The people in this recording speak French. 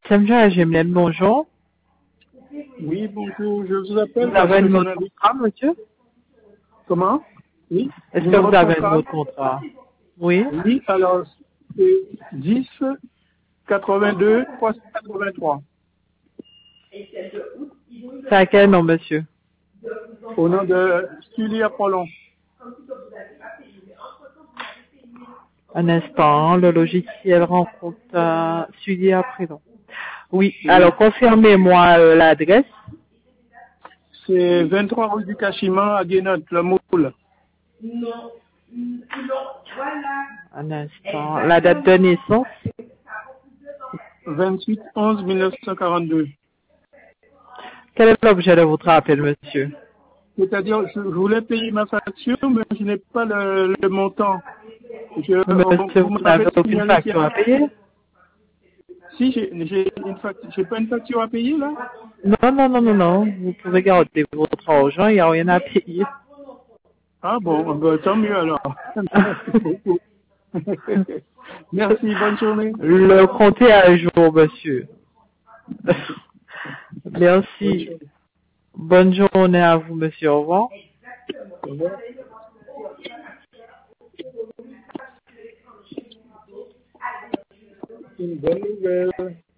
Samja Gemlen, bonjour. Oui, bonjour, je vous appelle Vous avez parce que un autre contrat, monsieur? Comment? Oui. Est-ce que Numéro vous de avez un contrat? autre contrat? Oui. Oui, alors, c'est 10 82 383. C'est à quel nom, monsieur? Au nom de Sully Apollon. Un instant, le logiciel rencontre suivi à présent. Oui, Oui. alors confirmez-moi l'adresse. C'est 23 rue du Cachiment à Guénotte, le Moule. Un instant, la date de naissance. 28 11 1942. Quel est l'objet de votre appel, monsieur? C'est-à-dire, je voulais payer ma facture, mais je n'ai pas le montant. Monsieur, Vous vous n'avez m'avez aucune signalé qu'il y facture à a... payer? Si, j'ai pas une facture à payer, là? Non, non, non, non, non. Vous pouvez garder votre argent, il n'y a rien à payer. Ah bon, ben, tant mieux alors. Merci beaucoup. Merci, bonne journée. Le compte est à jour, monsieur. Bonne Merci. journée. Bonne journée à vous, monsieur. Au revoir. Au revoir. Une bonne nouvelle.